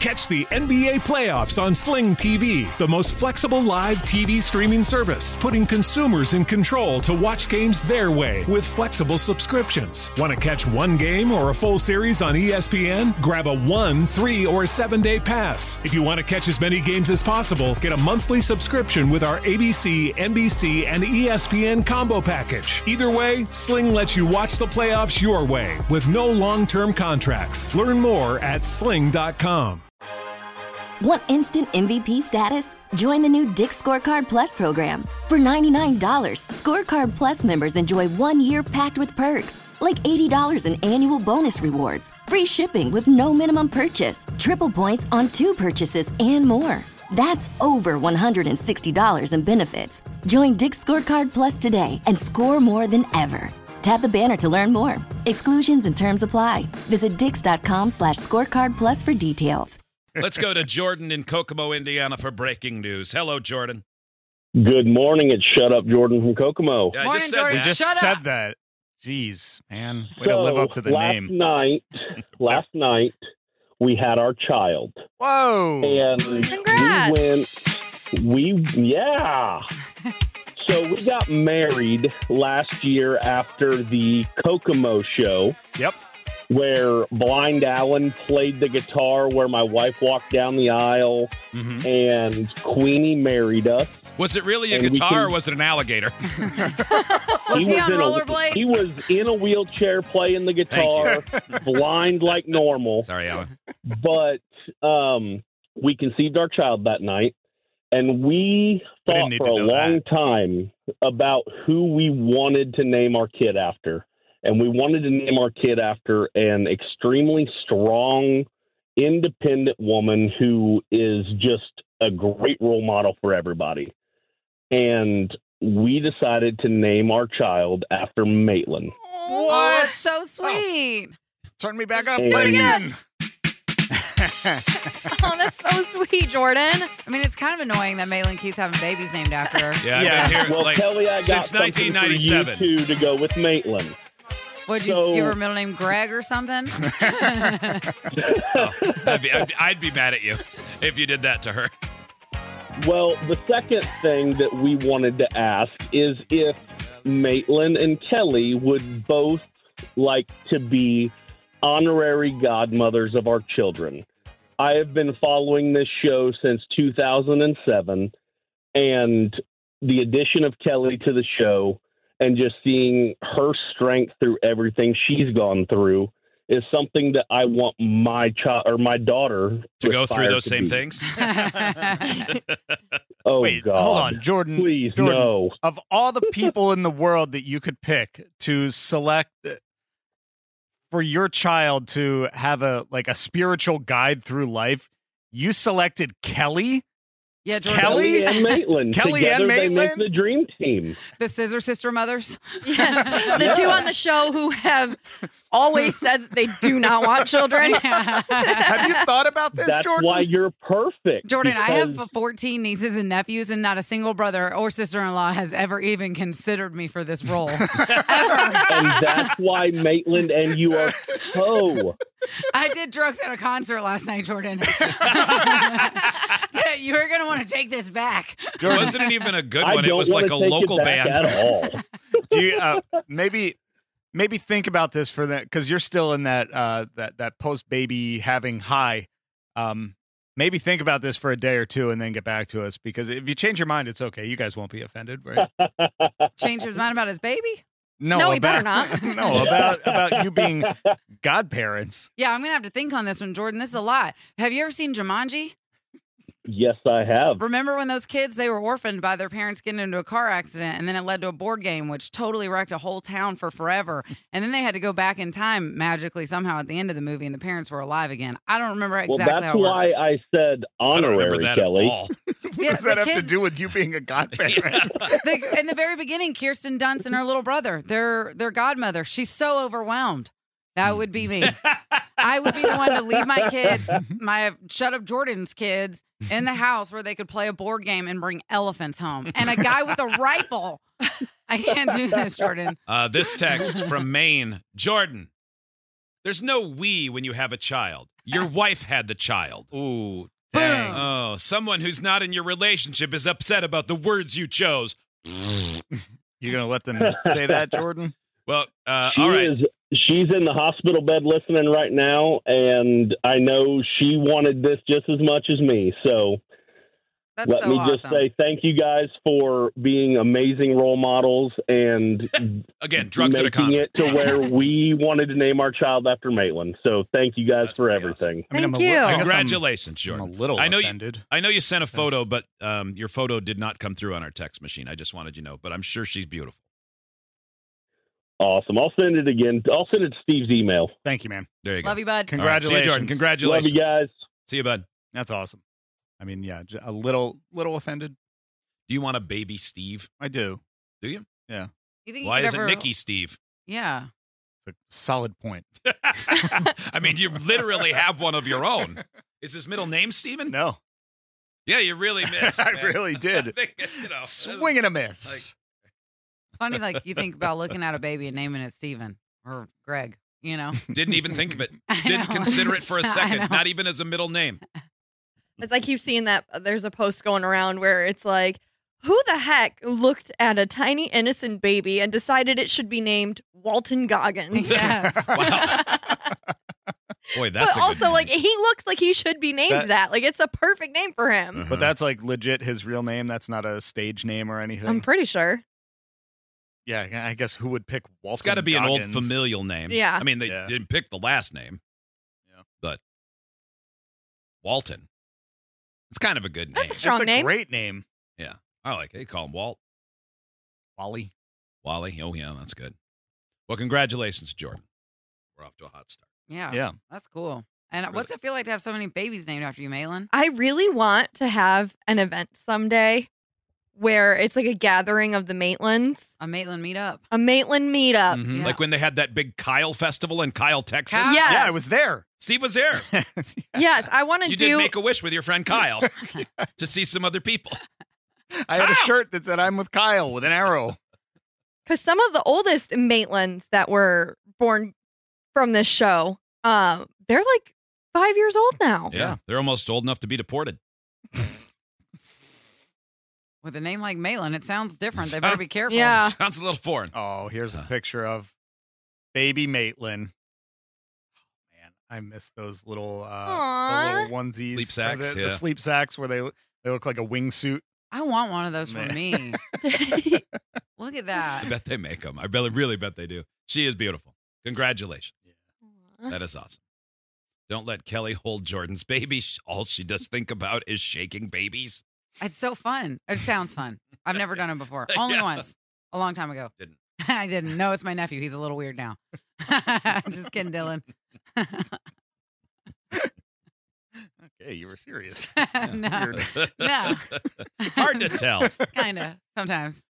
Catch the NBA playoffs on Sling TV, the most flexible live TV streaming service, putting consumers in control to watch games their way with flexible subscriptions. Want to catch one game or a full series on ESPN? Grab a 1, 3, or 7-day pass. If you want to catch as many games as possible, get a monthly subscription with our ABC, NBC, and ESPN combo package. Either way, Sling lets you watch the playoffs your way with no long-term contracts. Learn more at sling.com. Want instant MVP status? Join the new Dick's Scorecard Plus program. For $99, Scorecard Plus members enjoy 1 year packed with perks, like $80 in annual bonus rewards, free shipping with no minimum purchase, triple points on 2 purchases, and more. That's over $160 in benefits. Join Dick's Scorecard Plus today and score more than ever. Tap the banner to learn more. Exclusions and terms apply. Visit dix.com/scorecard plus for details. Let's go to Jordan in Kokomo, Indiana for breaking news. Hello, Jordan. Good morning. It's Shut Up Jordan from Kokomo. Yeah, Morning, Jordan. that. We just Just Shut said that. Jeez, man. Way to live up to the name. Last night, we had our child. Whoa. And Congrats. yeah. So we got married last year after the Kokomo show. Yep. Where Blind Alan played the guitar, where my wife walked down the aisle, and Queenie married us. Was it really a And guitar or was it an alligator? Was he on in rollerblades? He was in a wheelchair playing the guitar, blind like normal. Sorry, Alan. But we conceived our child that night, and we thought need for to a know long that. time about who we wanted to name our kid after. And we wanted to name our kid after an extremely strong, independent woman who is just a great role model for everybody. And we decided to name our child after Maitland. Oh, that's so sweet. Turn me back up. Do it again. Oh, that's so sweet, Jordan. I mean, it's kind of annoying that Maitland keeps having babies named after her. Yeah, I've Yeah. been here Well, like, Kelly, I got since something for you 1997. two to go with Maitland. Would you So- give her middle name Greg or something? I'd be mad at you if you did that to her. Well, the second thing that we wanted to ask is if Maitland and Kelly would both like to be honorary godmothers of our children. I have been following this show since 2007, and the addition of Kelly to the show and just seeing her strength through everything she's gone through is something that I want my child or my daughter To go through aspire those to same be. things? Oh, Wait, God. hold on, Jordan. Please, Jordan, no. Of all the people in the world that you could pick to select for your child to have a spiritual guide through life, you selected Kelly? Yeah, Jordan. Kelly? And Maitland. Kelly and Together they make Maitland? the dream team. The Scissor Sister Mothers. Yes, the two on the show who have always said that they do not want children. Have you thought about this, That's Jordan? why you're perfect. Jordan, I have because 14 nieces and nephews, and not a single brother or sister-in-law has ever even considered me for this role. Ever. And that's why Maitland and you are so. I did drugs at a concert last night, Jordan. You're going to want to take this back. Wasn't it even a good I one? It don't was want like to a take local it back band. at all. Do you maybe think about this for that, because you're still in that that post baby having high. Maybe think about this for a day or two and then get back to us, because if you change your mind, it's okay. You guys won't be offended, right? Change his mind about his baby? No, he better about not. no, about you being godparents. Yeah, I'm going to have to think on this one, Jordan. This is a lot. Have you ever seen Jumanji? Yes, I have. Remember when those kids, they were orphaned by their parents getting into a car accident, and then it led to a board game, which totally wrecked a whole town for forever. And then they had to go back in time magically somehow at the end of the movie, and the parents were alive again. I don't remember Well, exactly that's how it works. why I said I don't remember honorary, that Kelly. at all. What Yeah, does that the have to kids- do with you being a godparent? In the very beginning, Kirsten Dunst and her little brother, their godmother, she's so overwhelmed. That would be me. I would be the one to leave my kids, my Shut Up Jordan's kids, in the house where they could play a board game and bring elephants home. And a guy with a rifle. I can't do this, Jordan. This text from Maine. Jordan, there's no we when you have a child. Your wife had the child. Ooh, dang. Oh, someone who's not in your relationship is upset about the words you chose. You gonna let them say that, Jordan? Well, all right. She's in the hospital bed listening right now, and I know she wanted this just as much as me. So That's let so me awesome. just say thank you guys for being amazing role models and Again, drugs at a making con. it to where we wanted to name our child after Maitland. So thank you guys That's for pretty everything. I mean, Thank I'm a li- you. I guess I'm- Congratulations, I'm a Jordan. little I know offended. I know you sent a photo, but your photo did not come through on our text machine. I just wanted you to know, but I'm sure she's beautiful. Awesome. I'll send it again. I'll send it to Steve's email. Thank you, man. There you go. Love you, bud. All right, see you, Jordan. Congratulations. Congratulations. Love you guys. See you, bud. That's awesome. I mean, yeah, a little offended. Do you want a baby Steve? I do. Do you? You think Why you could isn't ever... Nikki Steve? Yeah. It's a solid point. I mean, you literally have one of your own. Is his middle name Steven? No, Yeah, you really missed. I man. really did. I think, Swing and a miss. Funny, like you think about looking at a baby and naming it Steven or Greg, you know? Didn't even think of it. I Didn't know. consider it for a I second. know. Not even as a middle name. It's like you've seen that there's a post going around where it's like, who the heck looked at a tiny innocent baby and decided it should be named Walton Goggins? Yes. Wow. Boy, that's But a good also, name. like, he looks like he should be named that. Like, it's a perfect name for him. But that's like legit his real name. That's not a stage name or anything. I'm pretty sure. Yeah, I guess who would pick Walton? It's got to be an old Goggins? familial name. Yeah. I mean, they Yeah. didn't pick the last name. Yeah. But Walton. It's kind of a good name. That's a That's strong a name. great name. Yeah. I like it. You call him Walt. Wally. Wally. Oh, yeah, that's good. Well, congratulations, Jordan. We're off to a hot start. Yeah. Yeah. That's cool. And what's it feel like to have so many babies named after you, Malin? I really want to have an event someday where it's like a gathering of the Maitlands, A Maitland meetup. a Maitland meetup. Mhm. Yeah. Like when they had that big Kyle festival in Kyle, Texas. Kyle? Yes. Yeah, I was there. Steve was there. Yes, I want to You do. did make a wish with your friend Kyle to see some other people. I had a shirt that said "I'm with Kyle" with an arrow. Because some of the oldest Maitlands that were born from this show, they're like 5 years old now. Yeah. They're almost old enough to be deported. With a name like Malin, it sounds different. They better be careful. Yeah. Sounds a little foreign. Oh, here's a picture of baby Maitland. Oh, man, I miss those little the Aw. little onesies, Sleep sacks, the yeah. sleep sacks where they look like a wingsuit. I want one of those for Man. me. Look at I that. bet they make them. I really bet they do. She is beautiful. Congratulations. That is awesome. Don't let Kelly hold Jordan's baby. All she does think about is shaking babies. It's so fun. It sounds fun. I've never done it before. Only Yeah. once. A long time ago. Didn't. I didn't. No, it's my nephew. He's a little weird now. Just kidding, Dylan. Okay, you were serious. No. No. Hard to tell. Kind of. Sometimes.